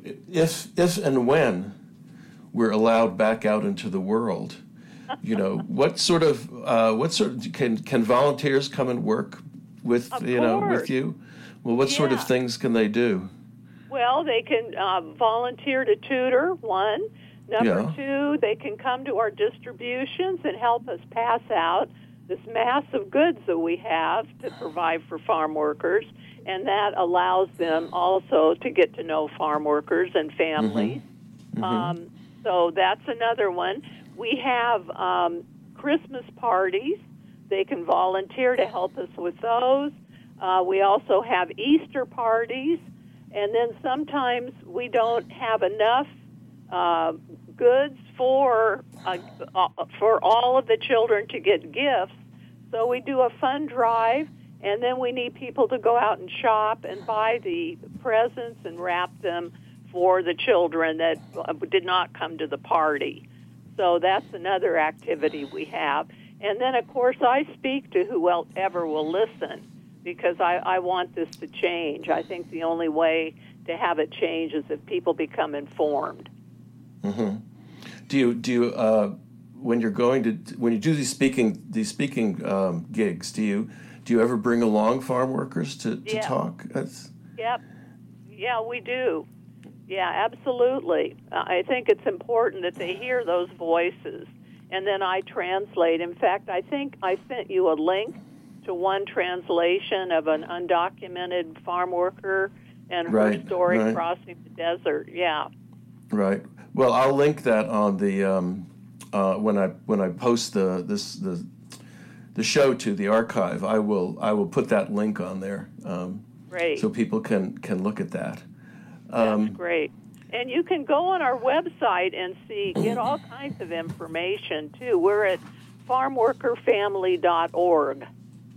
If if and when we're allowed back out into the world, you know, what sort of uh, what sort of, can can volunteers come and work with Of you know course. with you? Well, what sort of Yeah. things can they do? Well, they can uh, volunteer to tutor, one. Number Yeah. two, they can come to our distributions and help us pass out this mass of goods that we have to provide for farm workers, and that allows them also to get to know farm workers and families. Mhm. Um, so that's another one. We have um, Christmas parties. They can volunteer to help us with those. Uh, we also have Easter parties, and then sometimes we don't have enough uh, goods for uh, uh, for all of the children to get gifts. So we do a fund drive, and then we need people to go out and shop and buy the presents and wrap them for the children that uh, did not come to the party. So that's another activity we have. And then, of course, I speak to whoever will listen, because I, I want this to change. I think the only way to have it change is if people become informed. Mm-hmm. Do you do you uh, when you're going to when you do these speaking these speaking um, gigs? Do you do you ever bring along farm workers to, to Yeah. talk? That's, Yep. Yeah, we do. Yeah, absolutely. Uh, I think it's important that they hear those voices, and then I translate. In fact, I think I sent you a link to one translation of an undocumented farm worker and her Right, story right. crossing the desert. Yeah. right. Well, I'll link that on the um, uh, when I when I post the this the the show to the archive. I will I will put that link on there um, Great. so people can can look at that. That's great. And you can go on our website and see, get all kinds of information, too. We're at farm worker family dot org.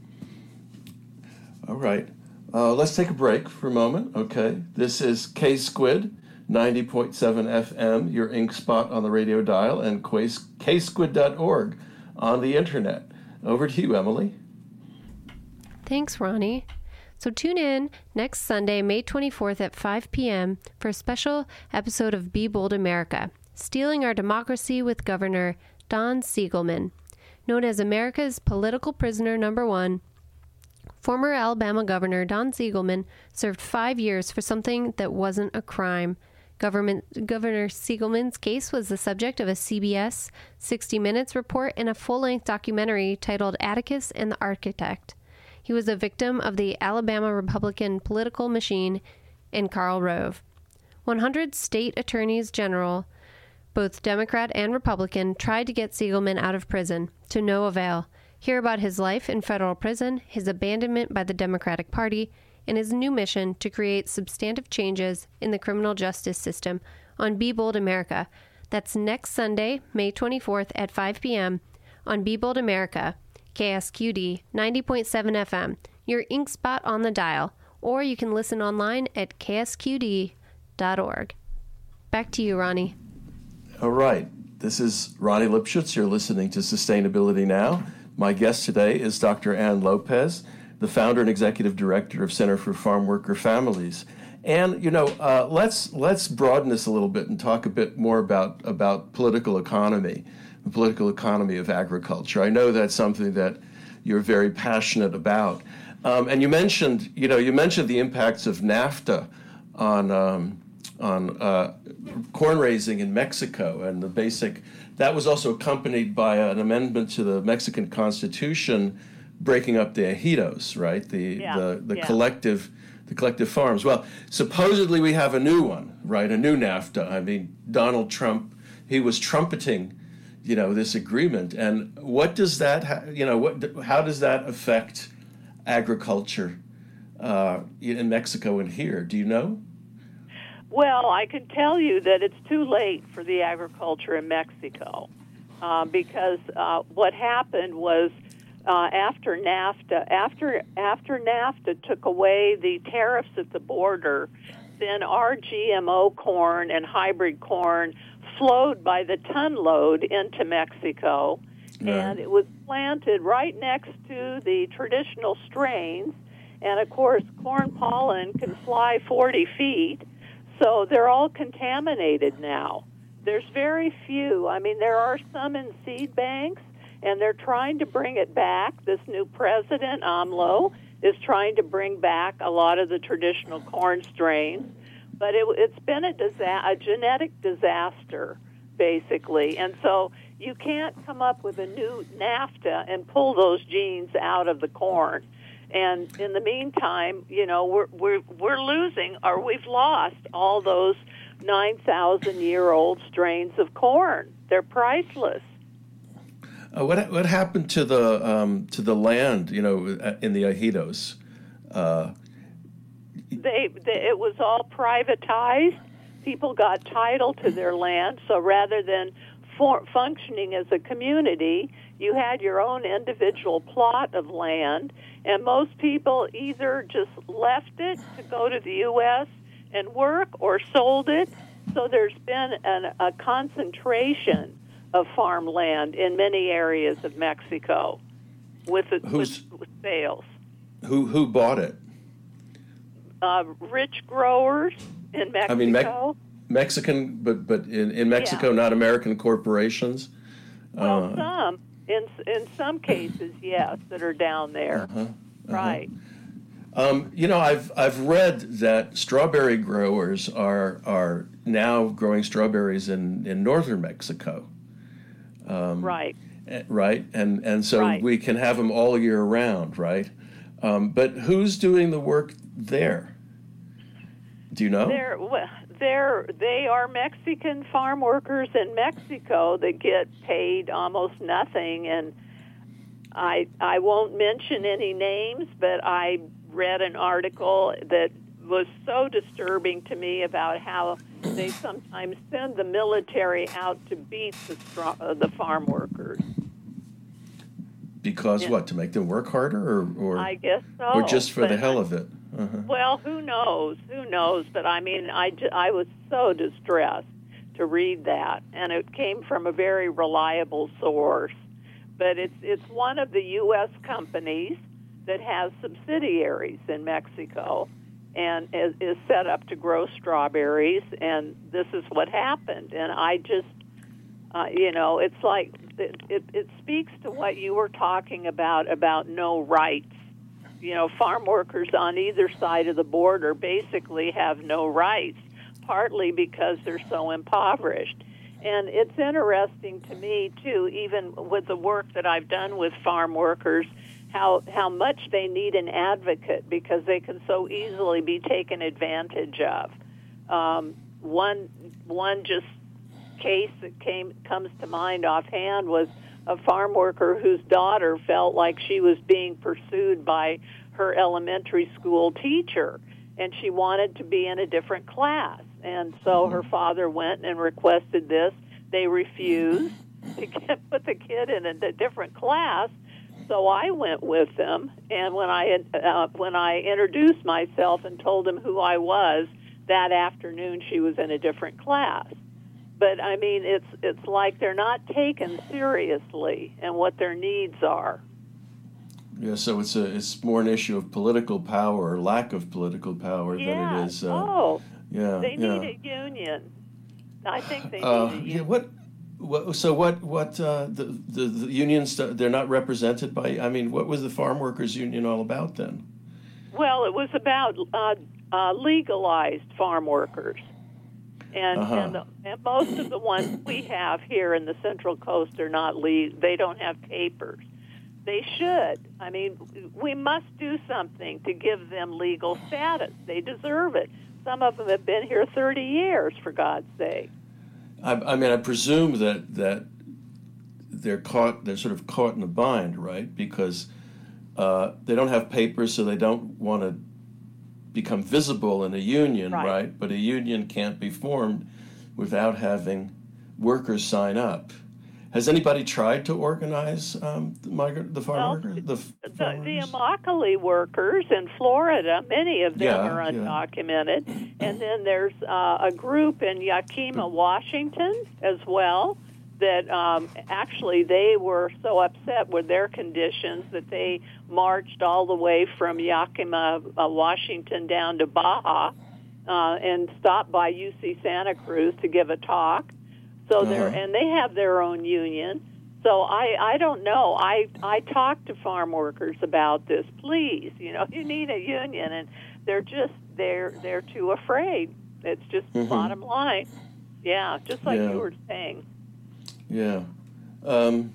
All right. Uh, let's take a break for a moment. Okay. This is K-Squid, ninety point seven F M, your ink spot on the radio dial, and K squid dot org on the internet. Over to you, Emily. Thanks, Ronnie. So tune in next Sunday, May twenty-fourth at five p.m. for a special episode of Be Bold America, Stealing Our Democracy with Governor Don Siegelman. Known as America's political prisoner number one, former Alabama Governor Don Siegelman served five years for something that wasn't a crime. Government, Governor Siegelman's case was the subject of a C B S sixty minutes report and a full-length documentary titled Atticus and the Architect. He was a victim of the Alabama Republican political machine and Karl Rove. one hundred state attorneys general, both Democrat and Republican, tried to get Siegelman out of prison, to no avail. Hear about his life in federal prison, his abandonment by the Democratic Party, and his new mission to create substantive changes in the criminal justice system on Be Bold America. That's next Sunday, May twenty-fourth at five p.m. on Be Bold America, K S Q D ninety point seven F M, your ink spot on the dial, or you can listen online at k s q d dot org. Back to you, Ronnie. All right. This is Ronnie Lipschutz. You're listening to Sustainability Now. My guest today is Doctor Ann Lopez, the founder and executive director of Center for Farm Worker Families. And, you know, uh, let's let's broaden this a little bit and talk a bit more about, about political economy, the political economy of agriculture. I know that's something that you're very passionate about. Um, and you mentioned, you know, you mentioned the impacts of NAFTA on um, on uh, corn raising in Mexico, and the basic, that was also accompanied by an amendment to the Mexican Constitution breaking up the ejidos, right? The Yeah, the, the yeah. collective the collective farms. Well, supposedly we have a new one, right? A new NAFTA. I mean, Donald Trump, he was trumpeting, you know, this agreement. And what does that, ha- you know, what how does that affect agriculture uh, in Mexico and here? Do you know? Well, I can tell you that it's too late for the agriculture in Mexico uh, because uh, what happened was uh, after NAFTA, after after NAFTA took away the tariffs at the border, then our G M O corn and hybrid corn flowed by the ton load into Mexico, Right. and it was planted right next to the traditional strains. And of course, corn pollen can fly forty feet. So they're all contaminated now. There's very few. I mean, there are some in seed banks, and they're trying to bring it back. This new president, AMLO, is trying to bring back a lot of the traditional corn strains. But it, it's been a, disa- a genetic disaster, basically. And so you can't come up with a new NAFTA and pull those genes out of the corn. And in the meantime, you know, we're we're we're losing, or we've lost all those nine thousand year old strains of corn. They're priceless. Uh, what what happened to the um, to the land, you know, in the ejidos? Uh, They, they it was all privatized. People got title to their land, so rather than for, functioning as a community, you had your own individual plot of land, and most people either just left it to go to the U S and work or sold it. So there's been an, a concentration of farmland in many areas of Mexico with, it, with, with sales. who who bought it? Uh, rich growers in Mexico. I mean, Me- Mexican, but but in, in Mexico, Yeah. not American corporations. Well, Uh, some in in some cases, yes, that are down there. Uh-huh, Right. Um, you know, I've I've read that strawberry growers are are now growing strawberries in, in northern Mexico. Um, right. eh, Right, and and so Right. we can have them all year round, right? Um, but who's doing the work there? Do you know? They're well, they're they are Mexican farm workers in Mexico that get paid almost nothing, and I I won't mention any names, but I read an article that was so disturbing to me about how they sometimes send the military out to beat the straw, uh, the farm workers. Because Yeah. what, to make them work harder, or or, I guess so. or just for but the hell of it? Uh-huh. Well, who knows? Who knows? But I mean, I, ju- I was so distressed to read that, and it came from a very reliable source. but it's it's one of the U S companies that has subsidiaries in Mexico and is, is set up to grow strawberries, and this is what happened. And I just, uh, you know, it's like, it, it, it speaks to what you were talking about, about no rights. You know, farm workers on either side of the border basically have no rights, partly because they're so impoverished. And it's interesting to me, too, even with the work that I've done with farm workers, how how much they need an advocate because they can so easily be taken advantage of. Um, one one just case that came comes to mind offhand was a farm worker whose daughter felt like she was being pursued by her elementary school teacher, and she wanted to be in a different class. And so her father went and requested this. They refused to get, put the kid in a, a different class. So I went with them, and when I uh, when I introduced myself and told them who I was, that afternoon she was in a different class. But I mean, it's it's like they're not taken seriously and what their needs are. Yeah, so it's a it's more an issue of political power or lack of political power yeah. than it is. Uh, oh, yeah, they yeah. need a union. I think they need uh, a union. Yeah, what? What, so what? What uh, the, the the unions? They're not represented by. I mean, what was the farm workers union all about then? Well, it was about uh, uh, legalized farm workers, and uh-huh. and, the, and most of the ones we have here in the Central Coast are not le- They don't have papers. They should. I mean, we must do something to give them legal status. They deserve it. Some of them have been here thirty years, for God's sake. I, I mean, I presume that that they're caught. They're sort of caught in a bind, right? Because uh, they don't have papers, so they don't want to become visible in a union, right. right? But a union can't be formed without having workers sign up. Has anybody tried to organize um, the migrant, the farm well, workers? The, the, farm the workers? Immokalee workers in Florida, many of them Yeah, are yeah. undocumented. And then there's uh, a group in Yakima, Washington, as well, that um, actually they were so upset with their conditions that they marched all the way from Yakima, uh, Washington, down to Baja uh, and stopped by U C Santa Cruz to give a talk. So Uh-huh. they're and they have their own union. So I, I don't know. I I talk to farm workers about this. Please, you know, you need a union, and they're just they're they're too afraid. It's just Mm-hmm. bottom line. Yeah, just like Yeah. you were saying. Yeah. Um,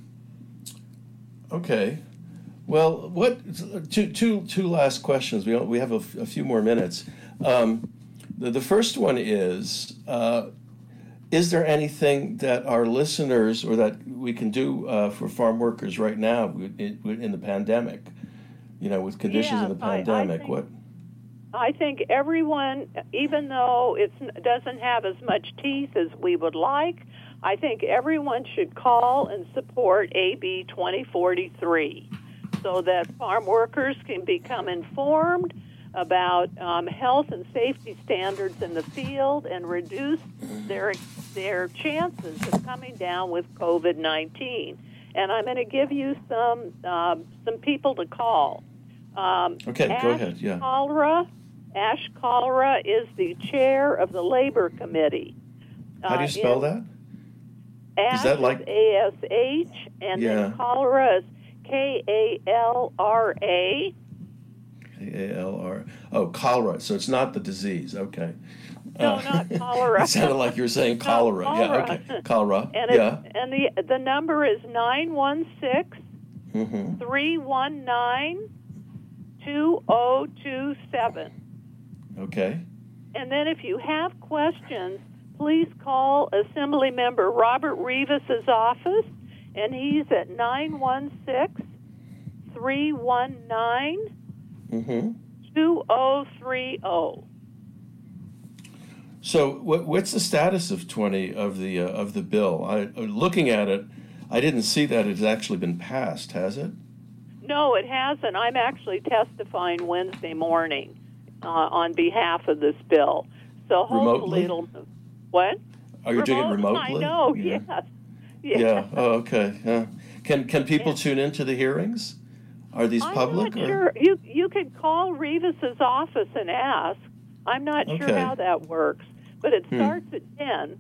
okay. Well, what two two two last questions. We we have a, f- a few more minutes. Um, the the first one is. Uh, Is there anything that our listeners or that we can do uh, for farm workers right now in, in the pandemic? You know, with conditions Yes, in the I- I pandemic, think- what? I think everyone, even though it doesn't have as much teeth as we would like, I think everyone should call and support A B twenty forty-three so that farm workers can become informed about um, health and safety standards in the field and reduce their their chances of coming down with COVID nineteen. And I'm going to give you some um, some people to call. Um, Okay, Ash go ahead, yeah. Kalra, Ash Kalra is the chair of the Labor Committee. How do you Uh, spell in- that? Ash Is that like- is A S H, and Yeah. then Kalra is K A L R A. K A L R. Oh, cholera. So it's not the disease. Okay. No, Uh, not cholera. It sounded like you were saying No, cholera. Yeah. cholera. Okay. Cholera. And yeah. it, and the the number is nine one six, Mm-hmm. three one nine, two zero two seven. Okay. And then if you have questions, please call Assembly Member Robert Rivas' office, and he's at nine one six, three one nine, Mm-hmm. two zero three zero. So, what, what's the status of twenty of the uh, of the bill? I, looking at it, I didn't see that it's actually been passed. Has it? No, it hasn't. I'm actually testifying Wednesday morning uh, on behalf of this bill. So hopefully Remotely? it'll... What? Are you doing it remotely? I know, Yeah. yes. yes. Yeah. Oh, okay. Yeah. Can can people tune into the hearings? Are these I'm public? not or? sure. You you could call Revis's office and ask. I'm not Okay. sure how that works, but it Hmm. starts at ten.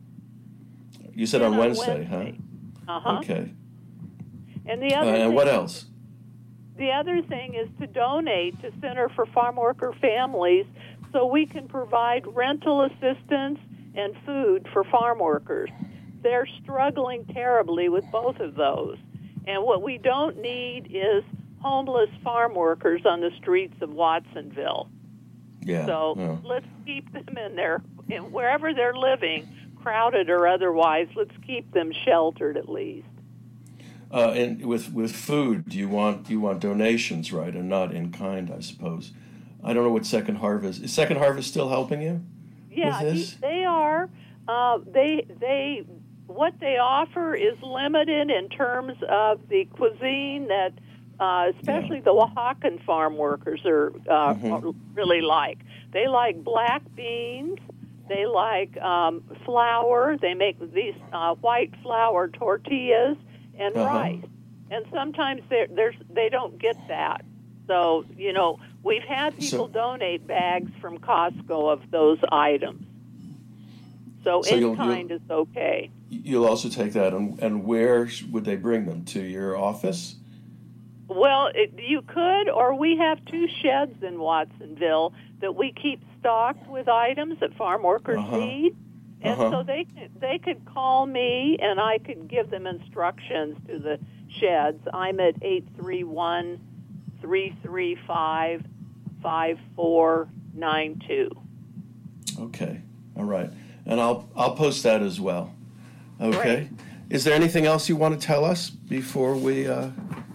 You said ten on Wednesday, Wednesday. huh? Uh-huh. Okay. And the Uh, other and thing, what else? The other thing is to donate to Center for Farm Worker Families so we can provide rental assistance and food for farm workers. They're struggling terribly with both of those. And what we don't need is homeless farm workers on the streets of Watsonville. Yeah. So yeah. let's keep them in their, in wherever they're living, crowded or otherwise, let's keep them sheltered at least. Uh, and with with food, do you want you want donations, right, and not in kind, I suppose. I don't know what Second Harvest is. Second Harvest still helping you? Yeah, with he, this? they are. Uh, they they what they offer is limited in terms of the cuisine that, uh, especially Yeah. the Oaxacan farm workers are uh, Mhm. really like. They like black beans. They like um, flour. They make these uh, white flour tortillas and Uh-huh. rice. And sometimes there- there's they don't get that. So, you know, we've had people So- donate bags from Costco of those items. So, So in you'll- kind you'll- is okay. You'll also take that, and, and where sh- would they bring them? To your office? Well, it, you could, or we have two sheds in Watsonville that we keep stocked with items that farm workers Uh-huh. need. And Uh-huh. so they could, they could call me, and I could give them instructions to the sheds. I'm at eight three one, three three five, five four nine two. Okay, all right, and I'll I'll post that as well. Okay. Great. Is there anything else you want to tell us before we? Uh,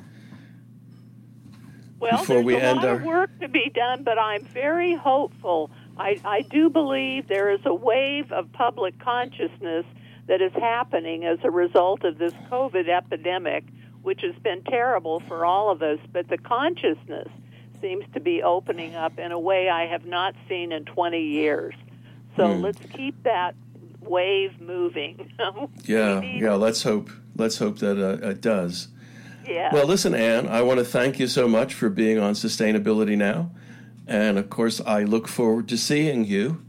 Well, Before there's we a end lot our- of work to be done, but I'm very hopeful. I, I do believe there is a wave of public consciousness that is happening as a result of this COVID epidemic, which has been terrible for all of us, but the consciousness seems to be opening up in a way I have not seen in twenty years. So Hmm. let's keep that wave moving. yeah, We need- yeah. Let's hope. Let's hope that uh, it does. Yeah. Well, listen, Ann, I want to thank you so much for being on Sustainability Now. And, of course, I look forward to seeing you,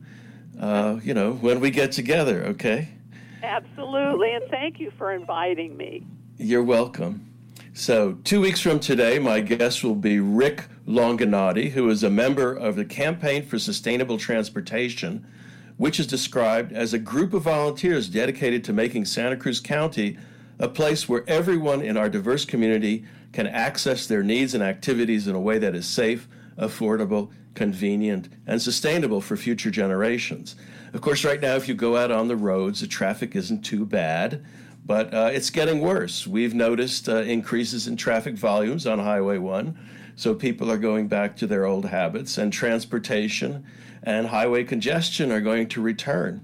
uh, you know, when we get together, okay? Absolutely, and thank you for inviting me. You're welcome. So, two weeks from today, my guest will be Rick Longanati, who is a member of the Campaign for Sustainable Transportation, which is described as a group of volunteers dedicated to making Santa Cruz County a place where everyone in our diverse community can access their needs and activities in a way that is safe, affordable, convenient, and sustainable for future generations. Of course, right now, if you go out on the roads, the traffic isn't too bad, but uh, it's getting worse. We've noticed uh, increases in traffic volumes on Highway one, so people are going back to their old habits, and transportation and highway congestion are going to return.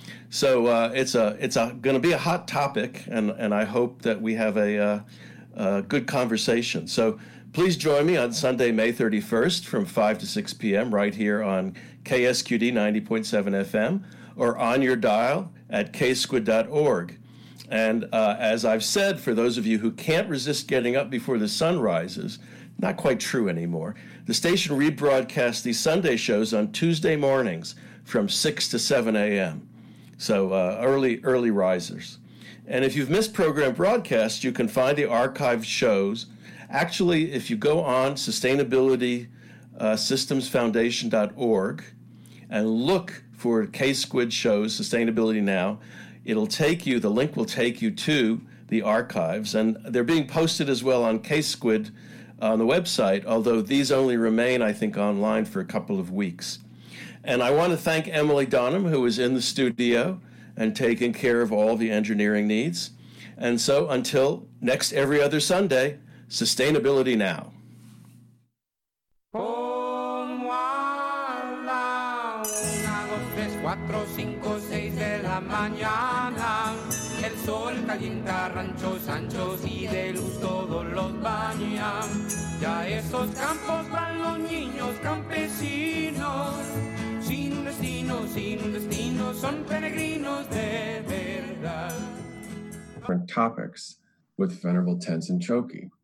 So uh, it's a it's a going to be a hot topic, and, and I hope that we have a, uh, a good conversation. So please join me on Sunday, May thirty-first from five to six p.m. right here on K S Q D ninety point seven F M or on your dial at k squid dot org. And uh, as I've said, for those of you who can't resist getting up before the sun rises, not quite true anymore, the station rebroadcasts these Sunday shows on Tuesday mornings from six to seven a.m. So uh, early, early risers. And if you've missed program broadcasts, you can find the archived shows. Actually, if you go on sustainability systems foundation dot org and look for K-Squid shows, Sustainability Now, it'll take you, the link will take you to the archives. And they're being posted as well on K-Squid on the website, although these only remain, I think, online for a couple of weeks. And I want to thank Emily Donham, who is in the studio and taking care of all the engineering needs. And so until next every other Sunday, Sustainability Now. Como a la una, dos, tres, cuatro, cinco, seis de la mañana, el sol calienta ranchos anchos y de luz todos los baña. Ya esos campos van los niños campesinos, sin destino, sin destino, son peregrinos de verdad. Different topics with venerable tense and choky.